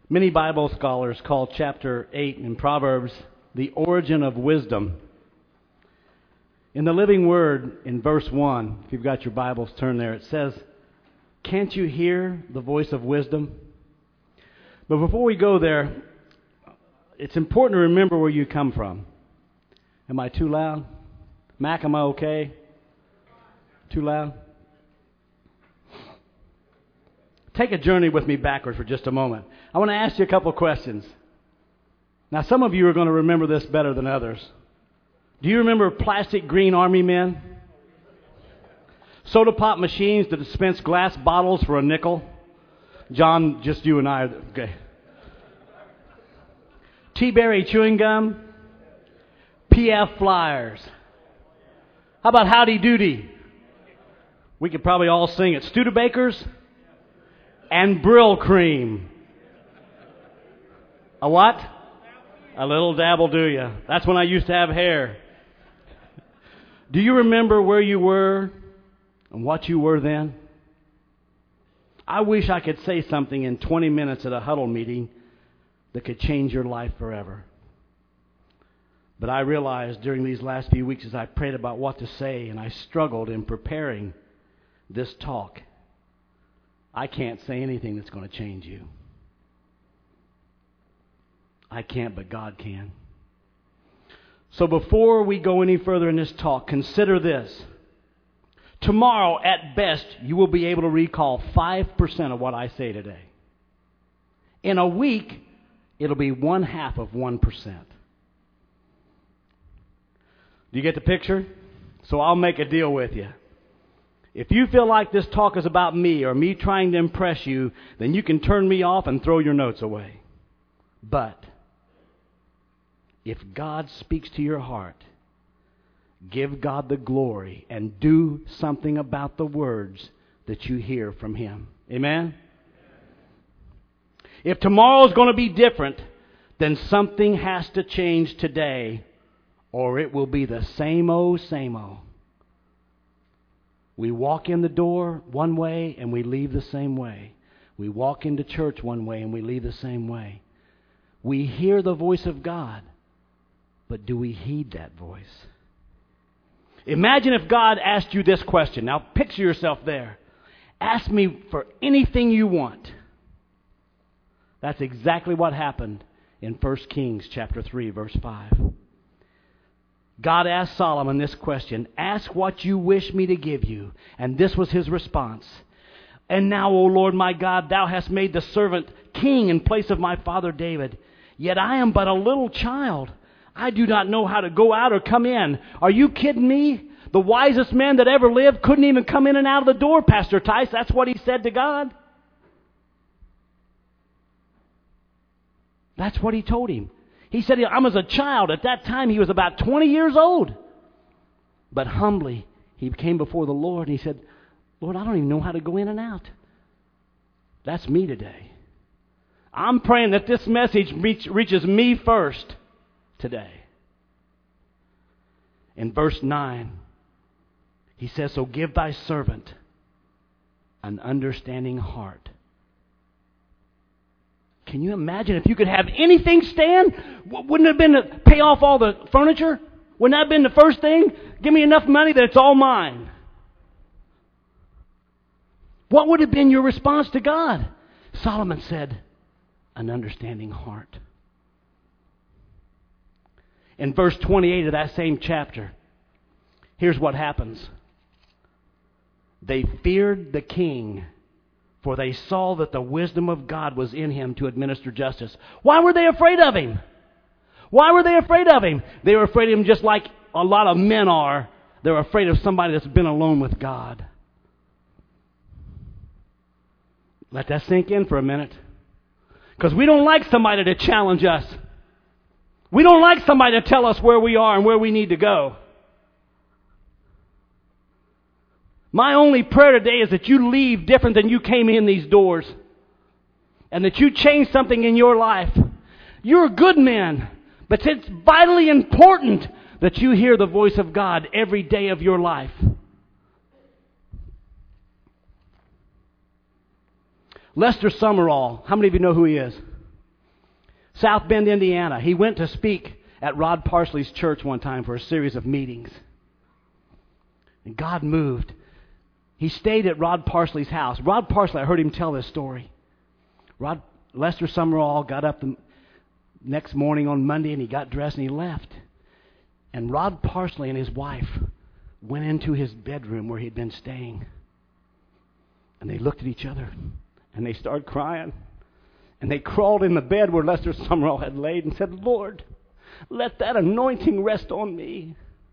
Many Bible scholars call chapter 8 in Proverbs the origin of wisdom. In the Living Word, in verse 1, if you've got your Bibles, turn there, it says, "Can't you hear the voice of wisdom?" But before we go there, it's important to remember where you come from. Am I too loud? Mac, am I okay? Too loud? Take a journey with me backwards for just a moment. I want to ask you a couple of questions. Now, some of you are going to remember this better than others. Do you remember plastic green army men? Soda pop machines that dispense glass bottles for a nickel? John, just you and I. Okay. T-berry chewing gum? PF flyers? How about Howdy Doody? We could probably all sing it. Studebakers? And Brill cream. A what? A little dabble, do ya? That's when I used to have hair. Do you remember where you were and what you were then? I wish I could say something in 20 minutes at a huddle meeting that could change your life forever. But I realized during these last few weeks as I prayed about what to say and I struggled in preparing this talk, I can't say anything that's going to change you. I can't, but God can. So before we go any further in this talk, consider this. Tomorrow, at best, you will be able to recall 5% of what I say today. In a week, it'll be 1/2 of 1%. Do you get the picture? So I'll make a deal with you. If you feel like this talk is about me or me trying to impress you, then you can turn me off and throw your notes away. But if God speaks to your heart, give God the glory and do something about the words that you hear from Him. Amen? If tomorrow's going to be different, then something has to change today, or it will be the same old, same old. We walk in the door one way and we leave the same way. We walk into church one way and we leave the same way. We hear the voice of God, but do we heed that voice? Imagine if God asked you this question. Now picture yourself there. Ask me for anything you want. That's exactly what happened in 1 Kings chapter 3, verse 5. God asked Solomon this question, "Ask what you wish me to give you." And this was his response. "And now, O Lord my God, thou hast made the servant king in place of my father David. Yet I am but a little child. I do not know how to go out or come in." Are you kidding me? The wisest man that ever lived couldn't even come in and out of the door, Pastor Tice. That's what he said to God. That's what he told him. He said, "I'm as a child." At that time, he was about 20 years old. But humbly, he came before the Lord and he said, "Lord, I don't even know how to go in and out." That's me today. I'm praying that this message reaches me first today. In verse 9, he says, "So give thy servant an understanding heart." Can you imagine if you could have anything stand? Wouldn't it have been to pay off all the furniture? Wouldn't that have been the first thing? Give me enough money that it's all mine. What would have been your response to God? Solomon said, "An understanding heart." In verse 28 of that same chapter, here's what happens. They feared the king, for they saw that the wisdom of God was in him to administer justice. Why were they afraid of him? Why were they afraid of him? They were afraid of him just like a lot of men are. They're afraid of somebody that's been alone with God. Let that sink in for a minute. Because we don't like somebody to challenge us. We don't like somebody to tell us where we are and where we need to go. My only prayer today is that you leave different than you came in these doors. And that you change something in your life. You're a good man. But it's vitally important that you hear the voice of God every day of your life. Lester Summerall. How many of you know who he is? South Bend, Indiana. He went to speak at Rod Parsley's church one time for a series of meetings. And God moved. He stayed at Rod Parsley's house. Rod Parsley, I heard him tell this story. Lester Summerall got up the next morning on Monday, and he got dressed and he left. And Rod Parsley and his wife went into his bedroom where he'd been staying. And they looked at each other, and they started crying. And they crawled in the bed where Lester Summerall had laid and said, Lord, let that anointing rest on me.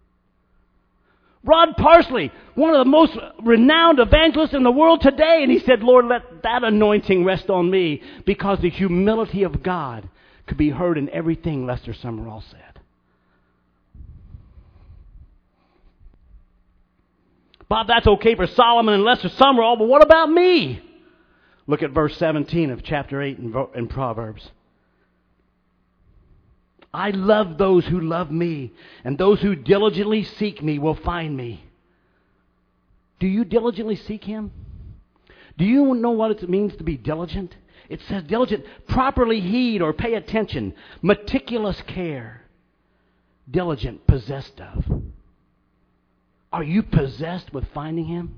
Rod Parsley, one of the most renowned evangelists in the world today, and he said, Lord, let that anointing rest on me, because the humility of God could be heard in everything Lester Summerall said. Bob, that's okay for Solomon and Lester Summerall, but what about me? Look at verse 17 of chapter 8 in Proverbs. I love those who love me, and those who diligently seek me will find me. Do you diligently seek Him? Do you know what it means to be diligent? It says diligent, properly heed or pay attention, meticulous care, diligent, possessed of. Are you possessed with finding Him?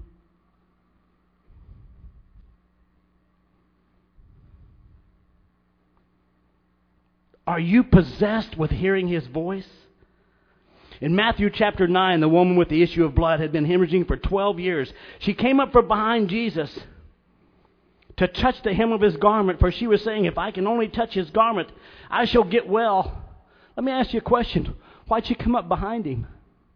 Are you possessed with hearing His voice? In Matthew chapter 9, the woman with the issue of blood had been hemorrhaging for 12 years. She came up from behind Jesus to touch the hem of His garment, for she was saying, if I can only touch His garment, I shall get well. Let me ask you a question. Why'd she come up behind Him?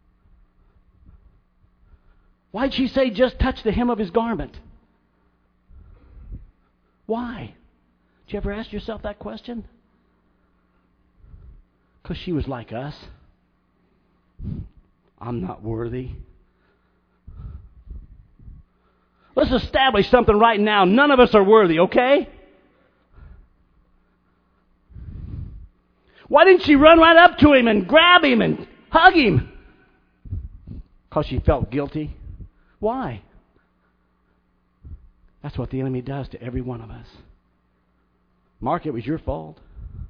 Why'd she say, just touch the hem of His garment? Why? Did you ever ask yourself that question? Because she was like us. I'm not worthy. Let's establish something right now. None of us are worthy, okay? Why didn't she run right up to Him and grab Him and hug Him? Because she felt guilty. Why? That's what the enemy does to every one of us. Mark, it was your fault.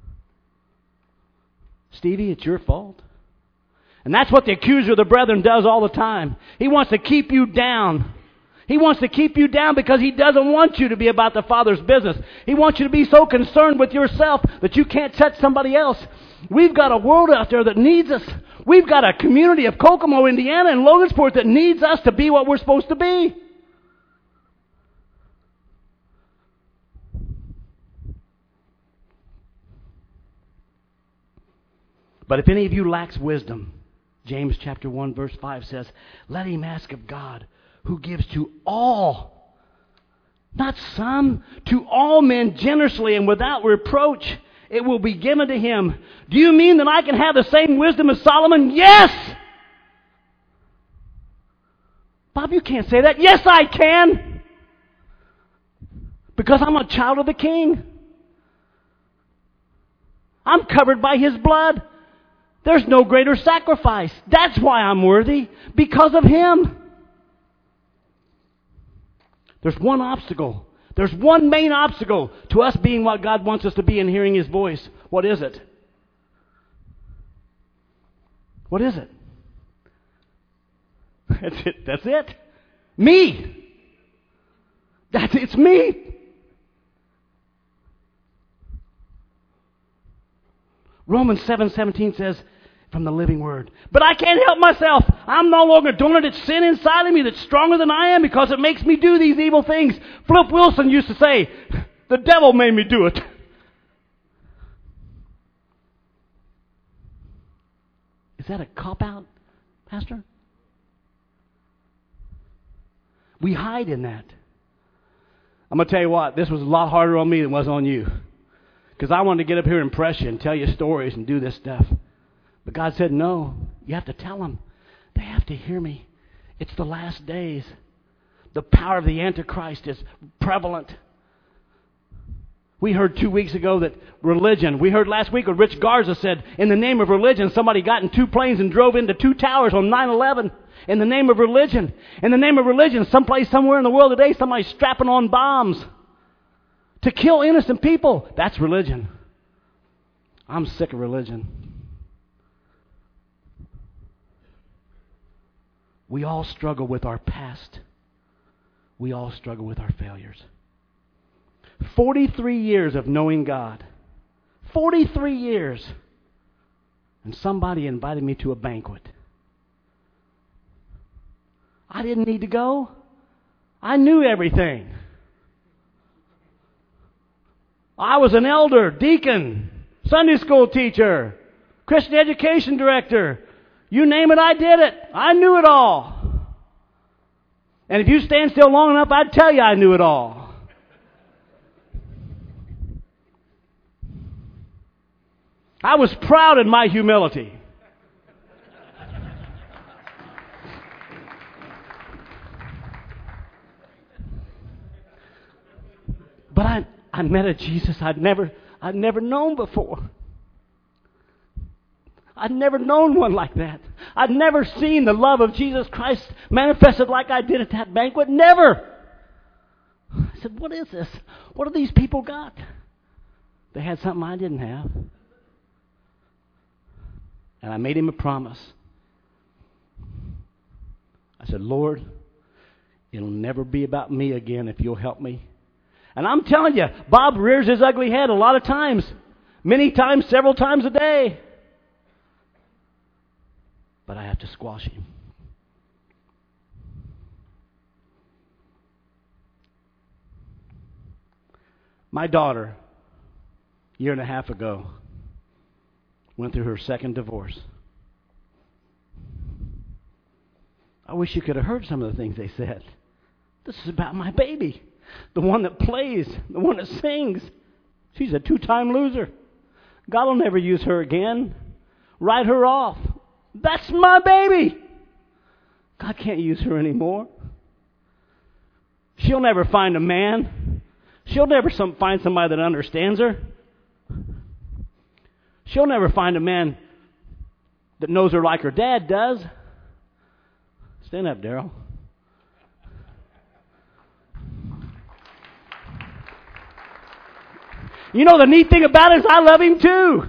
Stevie, it's your fault. And that's what the accuser of the brethren does all the time. He wants to keep you down. He wants to keep you down because he doesn't want you to be about the Father's business. He wants you to be so concerned with yourself that you can't touch somebody else. We've got a world out there that needs us. We've got a community of Kokomo, Indiana and Logansport that needs us to be what we're supposed to be. But if any of you lacks wisdom, James chapter 1 verse 5 says, let him ask of God, who gives to all, not some, to all men generously and without reproach. It will be given to him. Do you mean that I can have the same wisdom as Solomon? Yes! Bob, you can't say that. Yes, I can. Because I'm a child of the King. I'm covered by His blood. There's no greater sacrifice. That's why I'm worthy. Because of Him. There's one obstacle. There's one main obstacle to us being what God wants us to be and hearing His voice. What is it? What is it? That's it. That's it. Me. It's me. Romans 7:17 says, from the Living Word, but I can't help myself. I'm no longer doing it. It's sin inside of me that's stronger than I am because it makes me do these evil things. Flip Wilson used to say, the devil made me do it. Is that a cop-out, Pastor? We hide in that. I'm going to tell you what, this was a lot harder on me than it was on you. Because I wanted to get up here and impress you and tell you stories and do this stuff. But God said, no, you have to tell them. They have to hear me. It's the last days. The power of the Antichrist is prevalent. We heard 2 weeks ago that religion, we heard last week what Rich Garza said, in the name of religion, somebody got in 2 planes and drove into 2 towers on 9/11. In the name of religion. In the name of religion, someplace, somewhere in the world today, somebody's strapping on bombs to kill innocent people. That's religion. I'm sick of religion. We all struggle with our past. We all struggle with our failures. 43 years of knowing God. 43 years. And somebody invited me to a banquet. I didn't need to go. I knew everything. I was an elder, deacon, Sunday school teacher, Christian education director. You name it, I did it. I knew it all. And if you stand still long enough, I'd tell you I knew it all. I was proud in my humility. But I met a Jesus I'd never known before. I'd never known one like that. I'd never seen the love of Jesus Christ manifested like I did at that banquet. Never. I said, what is this? What have these people got? They had something I didn't have. And I made him a promise. I said, Lord, it'll never be about me again if you'll help me. And I'm telling you, Bob rears his ugly head a lot of times. Many times, several times a day. But I have to squash him. My daughter, a year and a half ago, went through her second divorce. I wish you could have heard some of the things they said. This is about my baby. The one that plays, the one that sings. She's a 2-time loser. God will never use her again. Write her off. That's my baby. God can't use her anymore. She'll never find a man. She'll never find somebody that understands her. She'll never find a man that knows her like her dad does. Stand up, Daryl. You know the neat thing about it is I love him too.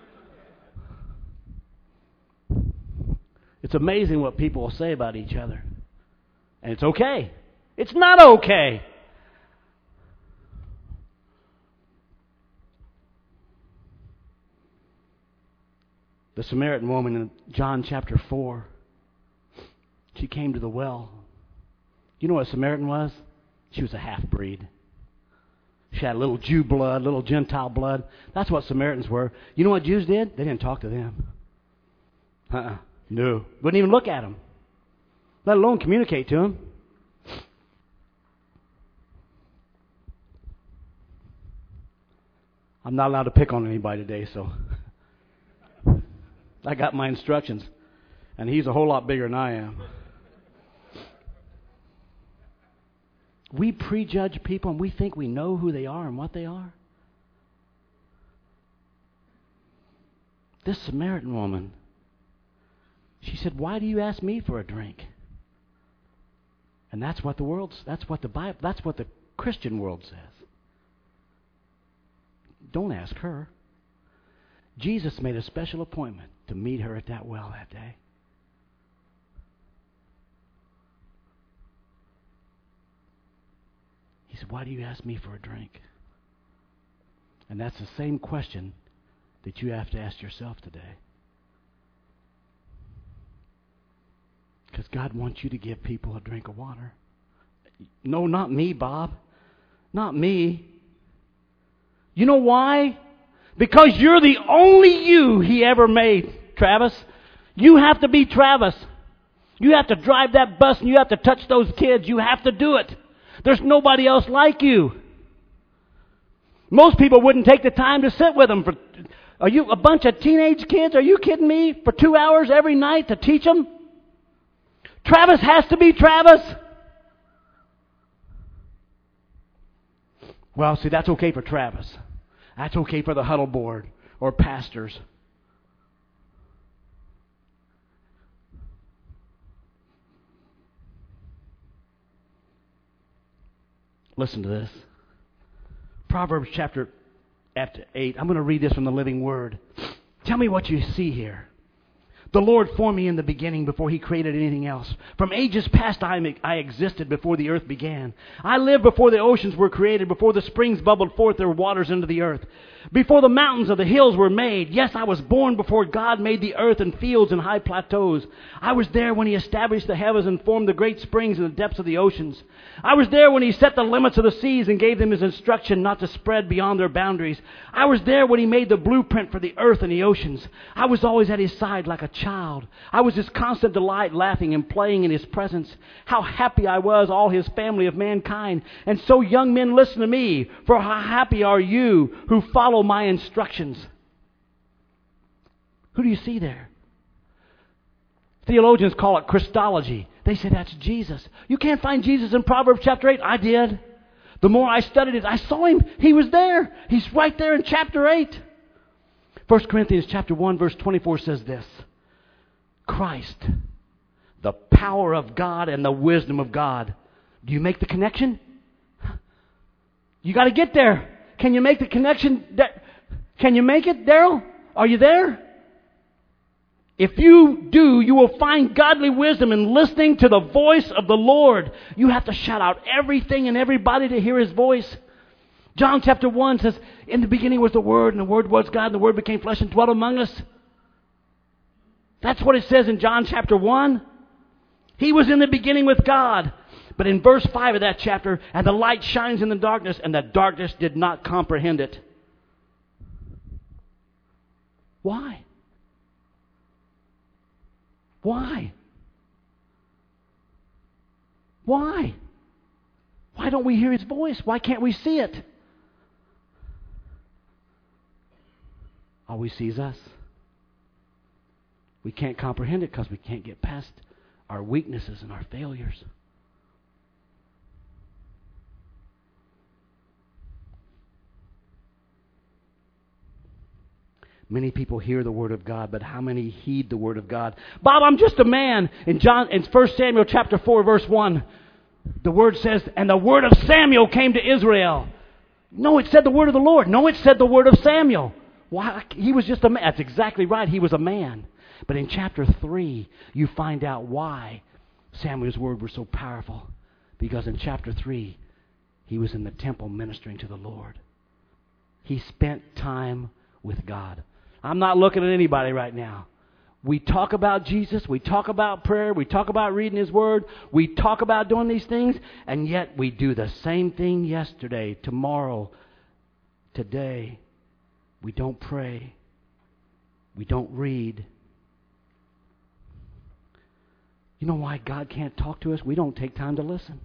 It's amazing what people will say about each other. And it's okay. It's not okay. The Samaritan woman in John chapter 4, she came to the well. You know what a Samaritan was? She was a half-breed. She had a little Jew blood, little Gentile blood. That's what Samaritans were. You know what Jews did? They didn't talk to them. No. Wouldn't even look at them. Let alone communicate to them. I'm not allowed to pick on anybody today, so I got my instructions. And he's a whole lot bigger than I am. We prejudge people and we think we know who they are and what they are. This Samaritan woman, she said, "Why do you ask me for a drink?" And that's what the Christian world says. Don't ask her. Jesus made a special appointment to meet her at that well that day. He said, "Why do you ask me for a drink?" And that's the same question that you have to ask yourself today. Because God wants you to give people a drink of water. No, not me, Bob. Not me. You know why? Because you're the only you He ever made, Travis. You have to be Travis. You have to drive that bus and you have to touch those kids. You have to do it. There's nobody else like you. Most people wouldn't take the time to sit with them. Are you a bunch of teenage kids? Are you kidding me? For 2 hours every night to teach them? Travis has to be Travis. Well, see, that's okay for Travis. That's okay for the huddle board or pastors. Listen to this. Proverbs chapter after 8. I'm going to read this from the Living Word. Tell me what you see here. The Lord formed me in the beginning before He created anything else. From ages past I existed before the earth began. I lived before the oceans were created, before the springs bubbled forth their waters into the earth. Before the mountains of the hills were made. Yes, I was born before God made the earth and fields and high plateaus. I was there when He established the heavens and formed the great springs in the depths of the oceans. I was there when He set the limits of the seas and gave them His instruction not to spread beyond their boundaries. I was there when He made the blueprint for the earth and the oceans. I was always at His side like a child. I was His constant delight, laughing and playing in His presence. How happy I was, all His family of mankind. And so, young men, listen to me, for how happy are you who follow my instructions. Who do you see there? Theologians call it Christology. They say that's Jesus. You can't find Jesus in Proverbs chapter 8. I did. The more I studied it, I saw Him. He was there. He's right there in chapter 8. 1 Corinthians chapter 1 verse 24 says this. Christ, the power of God and the wisdom of God. Do you make the connection? You got to get there. Can you make the connection? Can you make it, Daryl? Are you there? If you do, you will find godly wisdom in listening to the voice of the Lord. You have to shout out everything and everybody to hear His voice. John chapter 1 says, in the beginning was the Word, and the Word was God, and the Word became flesh and dwelt among us. That's what it says in John chapter 1. He was in the beginning with God. But in verse 5 of that chapter, and the light shines in the darkness, and the darkness did not comprehend it. Why? Why? Why? Why don't we hear His voice? Why can't we see it? All we see is us. We can't comprehend it because we can't get past our weaknesses and our failures. Many people hear the Word of God, but how many heed the Word of God? Bob, I'm just a man. In 1 Samuel chapter 4, verse 1, the Word says, and the word of Samuel came to Israel. No, it said the word of the Lord. No, it said the word of Samuel. Why? He was just a man. That's exactly right. He was a man. But in chapter 3, you find out why Samuel's word was so powerful. Because in chapter 3, he was in the temple ministering to the Lord. He spent time with God. I'm not looking at anybody right now. We talk about Jesus, we talk about prayer, we talk about reading His Word, we talk about doing these things, and yet we do the same thing yesterday, tomorrow, today. We don't pray. We don't read. You know why God can't talk to us? We don't take time to listen.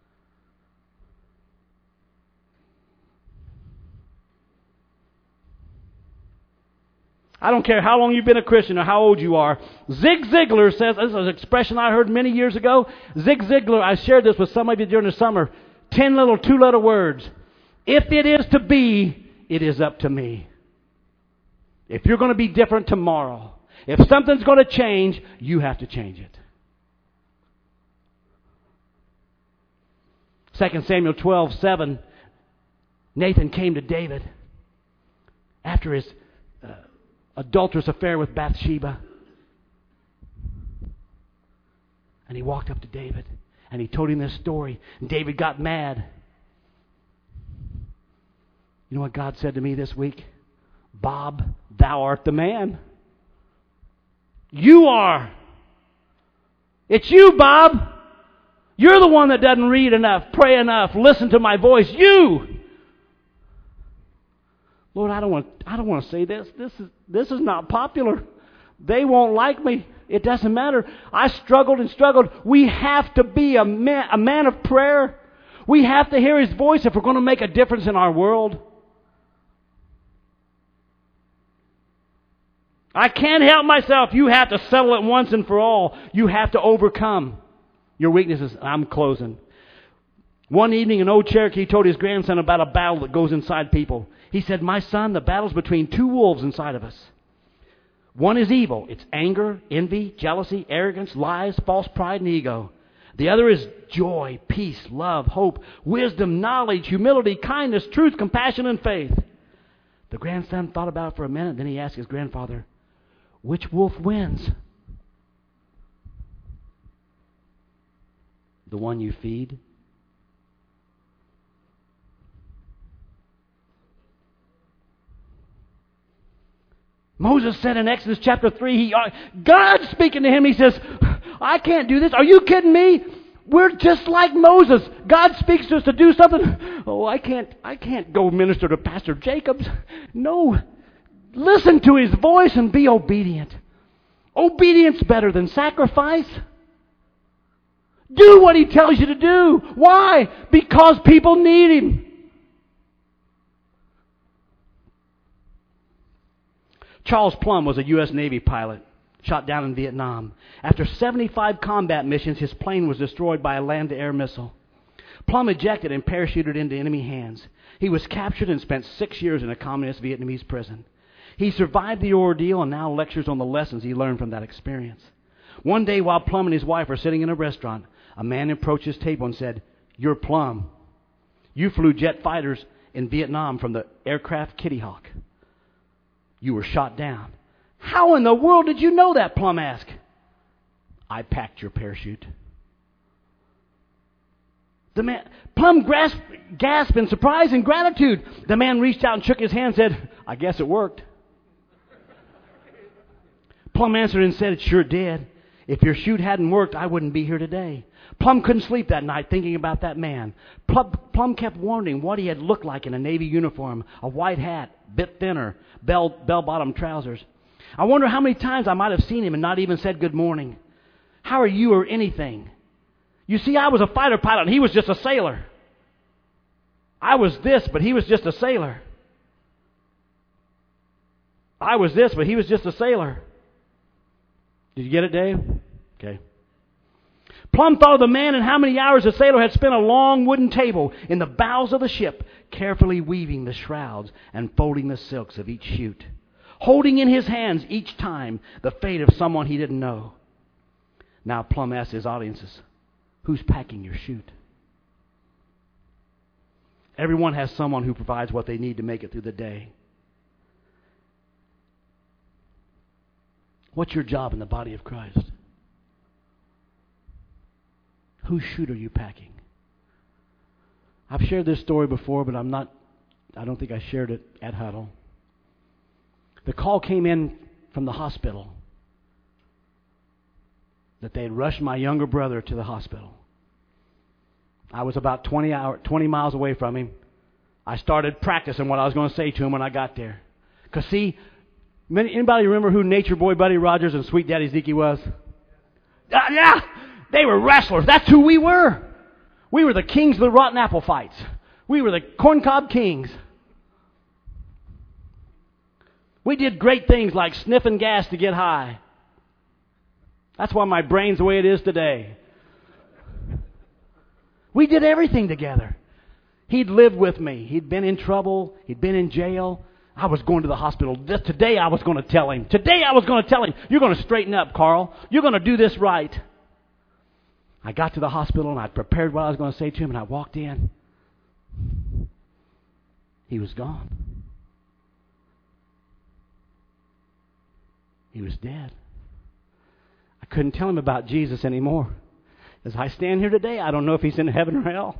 I don't care how long you've been a Christian or how old you are. Zig Ziglar says, this is an expression I heard many years ago. Zig Ziglar, I shared this with some of you during the summer. 10 little 2-letter words. If it is to be, it is up to me. If you're going to be different tomorrow, if something's going to change, you have to change it. 2 Samuel 12:7, Nathan came to David after his adulterous affair with Bathsheba. And he walked up to David and he told him this story. And David got mad. You know what God said to me this week? Bob, thou art the man. You are. It's you, Bob. You're the one that doesn't read enough, pray enough, listen to my voice. You. Lord, I don't want to say this. This is not popular. They won't like me. It doesn't matter. I struggled and struggled. We have to be a man of prayer. We have to hear His voice if we're going to make a difference in our world. I can't help myself. You have to settle it once and for all. You have to overcome your weaknesses. I'm closing. One evening, an old Cherokee told his grandson about a battle that goes inside people. He said, my son, the battle's between two wolves inside of us. One is evil. It's anger, envy, jealousy, arrogance, lies, false pride, and ego. The other is joy, peace, love, hope, wisdom, knowledge, humility, kindness, truth, compassion, and faith. The grandson thought about it for a minute. Then he asked his grandfather, which wolf wins? The one you feed? Moses said in Exodus chapter 3, God's speaking to him. He says, I can't do this. Are you kidding me? We're just like Moses. God speaks to us to do something. Oh, I can't go minister to Pastor Jacobs. No. Listen to his voice and be obedient. Obedience better than sacrifice. Do what he tells you to do. Why? Because people need him. Charles Plumb was a U.S. Navy pilot, shot down in Vietnam. After 75 combat missions, his plane was destroyed by a land-to-air missile. Plumb ejected and parachuted into enemy hands. He was captured and spent 6 years in a communist Vietnamese prison. He survived the ordeal and now lectures on the lessons he learned from that experience. One day, while Plumb and his wife were sitting in a restaurant, a man approached his table and said, "You're Plumb. You flew jet fighters in Vietnam from the aircraft Kitty Hawk. You were shot down." "How in the world did you know that?" Plumb asked. "I packed your parachute." Plumb gasped in surprise and gratitude. The man reached out and shook his hand and said, "I guess it worked." Plumb answered and said, "It sure did. If your chute hadn't worked, I wouldn't be here today." Plumb couldn't sleep that night thinking about that man. Plumb kept wondering what he had looked like in a Navy uniform, a white hat, bit thinner, bell-bottom trousers. "I wonder how many times I might have seen him and not even said good morning. How are you or anything? You see, I was a fighter pilot and he was just a sailor. I was this, but he was just a sailor. I was this, but he was just a sailor." Did you get it, Dave? Okay. Plumb thought of the man and how many hours the sailor had spent at a long wooden table in the bows of the ship, carefully weaving the shrouds and folding the silks of each chute, holding in his hands each time the fate of someone he didn't know. Now Plumb asked his audiences, "Who's packing your chute?" Everyone has someone who provides what they need to make it through the day. What's your job in the body of Christ? Whose chute are you packing? I've shared this story before, but I don't think I shared it at Huddle. The call came in from the hospital that they had rushed my younger brother to the hospital. I was about 20 miles away from him. I started practicing what I was going to say to him when I got there. Because see, anybody remember who Nature Boy Buddy Rogers and Sweet Daddy Zeke was? Yeah! They were wrestlers. That's who we were. We were the kings of the rotten apple fights. We were the corncob kings. We did great things like sniffing gas to get high. That's why my brain's the way it is today. We did everything together. He'd lived with me. He'd been in trouble. He'd been in jail. I was going to the hospital. Today I was going to tell him. "You're going to straighten up, Carl. You're going to do this right." I got to the hospital and I prepared what I was going to say to him and I walked in. He was gone. He was dead. I couldn't tell him about Jesus anymore. As I stand here today, I don't know if he's in heaven or hell.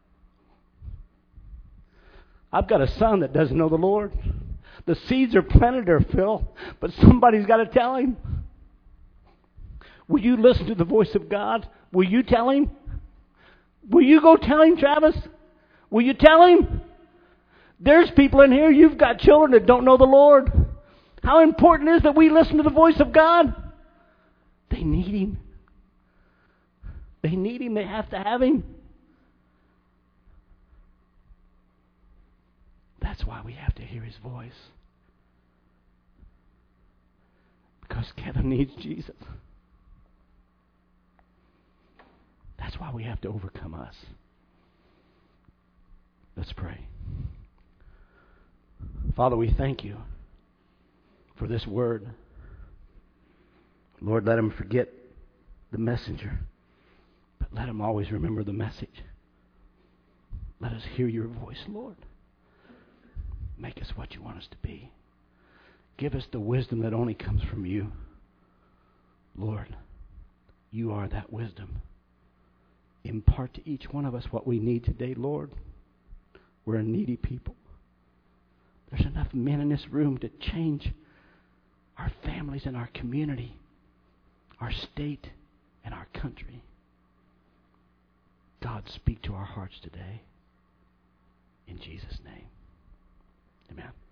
I've got a son that doesn't know the Lord. The seeds are planted there, Phil, but somebody's got to tell him. Will you listen to the voice of God? Will you tell him? Will you go tell him, Travis? Will you tell him? There's people in here, you've got children that don't know the Lord. How important it is that we listen to the voice of God? They need him. They need him. They have to have him. That's why we have to hear his voice. Because Kevin needs Jesus. That's why we have to overcome us. Let's pray. Father, we thank you for this word. Lord, let him forget the messenger, but let him always remember the message. Let us hear your voice, Lord. Make us what you want us to be. Give us the wisdom that only comes from you. Lord, you are that wisdom. Impart to each one of us what we need today, Lord. We're a needy people. There's enough men in this room to change our families and our community, our state and our country. God, speak to our hearts today. In Jesus' name. Amen.